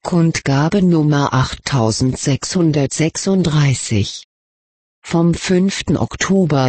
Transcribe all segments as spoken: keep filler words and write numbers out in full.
Kundgabe Nummer achttausendsechshundertsechsunddreißig. Vom fünften Oktober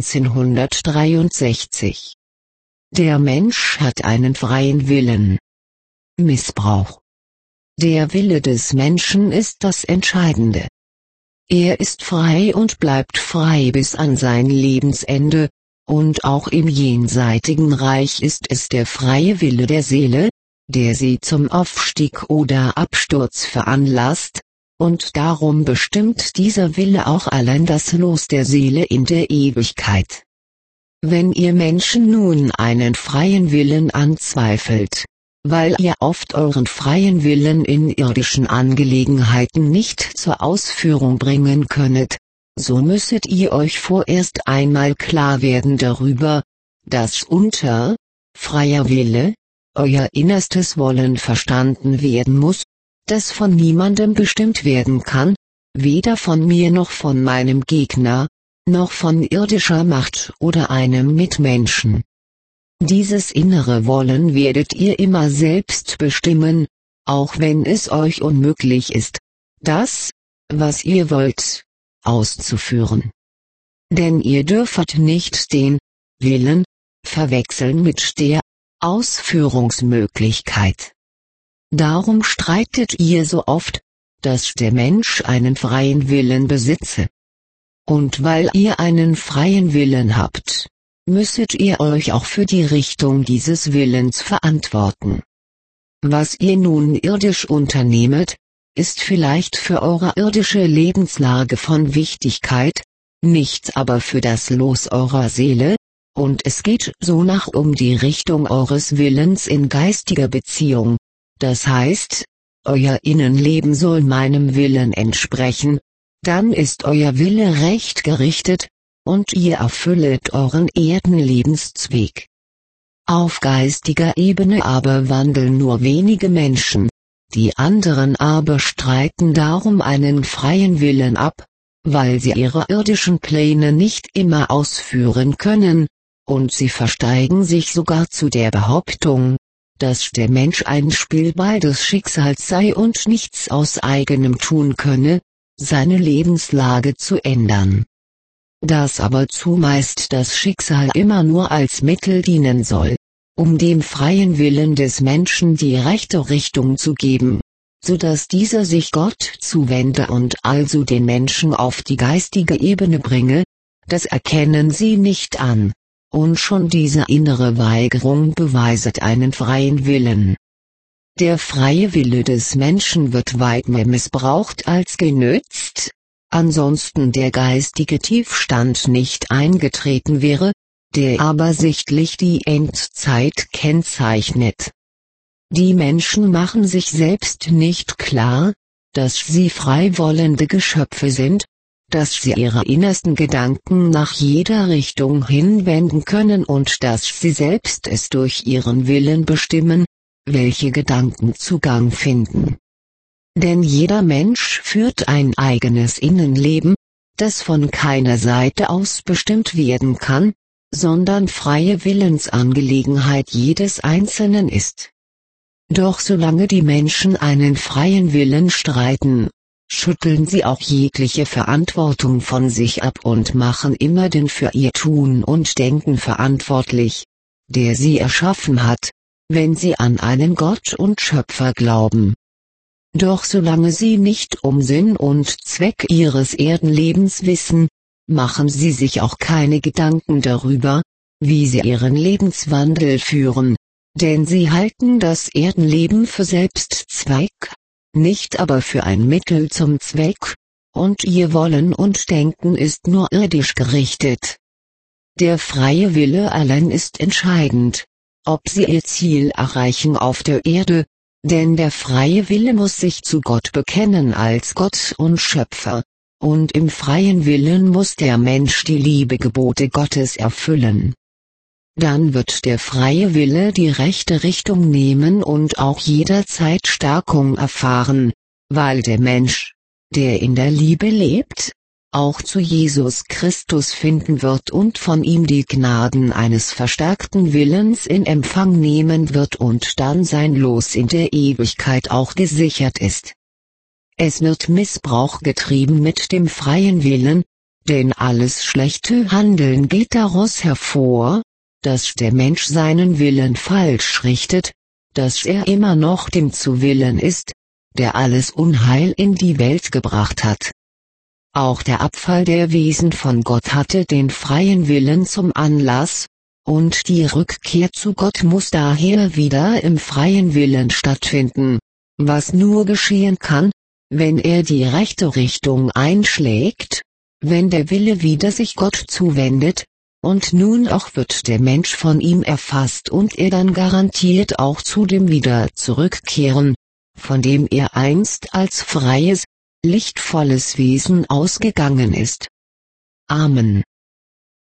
neunzehnhundertdreiundsechzig. Der Mensch hat einen freien Willen. Missbrauch. Der Wille des Menschen ist das Entscheidende. Er ist frei und bleibt frei bis an sein Lebensende, und auch im jenseitigen Reich ist es der freie Wille der Seele, der sie zum Aufstieg oder Absturz veranlasst, und darum bestimmt dieser Wille auch allein das Los der Seele in der Ewigkeit. Wenn ihr Menschen nun einen freien Willen anzweifelt, weil ihr oft euren freien Willen in irdischen Angelegenheiten nicht zur Ausführung bringen könnet, so müsstet ihr euch vorerst einmal klar werden darüber, dass unter freier Wille euer innerstes Wollen verstanden werden muss, das von niemandem bestimmt werden kann, weder von mir noch von meinem Gegner, noch von irdischer Macht oder einem Mitmenschen. Dieses innere Wollen werdet ihr immer selbst bestimmen, auch wenn es euch unmöglich ist, das, was ihr wollt, auszuführen. Denn ihr dürft nicht den Willen verwechseln mit der Ausführungsmöglichkeit. Darum streitet ihr so oft, dass der Mensch einen freien Willen besitze. Und weil ihr einen freien Willen habt, müsstet ihr euch auch für die Richtung dieses Willens verantworten. Was ihr nun irdisch unternehmet, ist vielleicht für eure irdische Lebenslage von Wichtigkeit, nichts aber für das Los eurer Seele, und es geht so nach um die Richtung eures Willens in geistiger Beziehung, das heißt, euer Innenleben soll meinem Willen entsprechen, dann ist euer Wille recht gerichtet, und ihr erfüllet euren Erdenlebenszweck. Auf geistiger Ebene aber wandeln nur wenige Menschen, die anderen aber streiten darum einen freien Willen ab, weil sie ihre irdischen Pläne nicht immer ausführen können, und sie versteigen sich sogar zu der Behauptung, dass der Mensch ein Spielball des Schicksals sei und nichts aus eigenem tun könne, seine Lebenslage zu ändern. Dass aber zumeist das Schicksal immer nur als Mittel dienen soll, um dem freien Willen des Menschen die rechte Richtung zu geben, so dass dieser sich Gott zuwende und also den Menschen auf die geistige Ebene bringe, das erkennen sie nicht an. Und schon diese innere Weigerung beweiset einen freien Willen. Der freie Wille des Menschen wird weit mehr missbraucht als genützt, ansonsten der geistige Tiefstand nicht eingetreten wäre, der aber sichtlich die Endzeit kennzeichnet. Die Menschen machen sich selbst nicht klar, dass sie frei wollende Geschöpfe sind, dass sie ihre innersten Gedanken nach jeder Richtung hinwenden können und dass sie selbst es durch ihren Willen bestimmen, welche Gedanken Zugang finden. Denn jeder Mensch führt ein eigenes Innenleben, das von keiner Seite aus bestimmt werden kann, sondern freie Willensangelegenheit jedes Einzelnen ist. Doch solange die Menschen einen freien Willen streiten, schütteln sie auch jegliche Verantwortung von sich ab und machen immer den für ihr Tun und Denken verantwortlich, der sie erschaffen hat, wenn sie an einen Gott und Schöpfer glauben. Doch solange sie nicht um Sinn und Zweck ihres Erdenlebens wissen, machen sie sich auch keine Gedanken darüber, wie sie ihren Lebenswandel führen, denn sie halten das Erdenleben für Selbstzweck, nicht aber für ein Mittel zum Zweck, und ihr Wollen und Denken ist nur irdisch gerichtet. Der freie Wille allein ist entscheidend, ob sie ihr Ziel erreichen auf der Erde, denn der freie Wille muss sich zu Gott bekennen als Gott und Schöpfer, und im freien Willen muss der Mensch die Liebegebote Gottes erfüllen. Dann wird der freie Wille die rechte Richtung nehmen und auch jederzeit Stärkung erfahren, weil der Mensch, der in der Liebe lebt, auch zu Jesus Christus finden wird und von ihm die Gnaden eines verstärkten Willens in Empfang nehmen wird und dann sein Los in der Ewigkeit auch gesichert ist. Es wird Missbrauch getrieben mit dem freien Willen, denn alles schlechte Handeln geht daraus hervor, dass der Mensch seinen Willen falsch richtet, dass er immer noch dem zu Willen ist, der alles Unheil in die Welt gebracht hat. Auch der Abfall der Wesen von Gott hatte den freien Willen zum Anlass, und die Rückkehr zu Gott muss daher wieder im freien Willen stattfinden, was nur geschehen kann, wenn er die rechte Richtung einschlägt, wenn der Wille wieder sich Gott zuwendet, und nun auch wird der Mensch von ihm erfasst und er dann garantiert auch zu dem wieder zurückkehren, von dem er einst als freies, lichtvolles Wesen ausgegangen ist. Amen.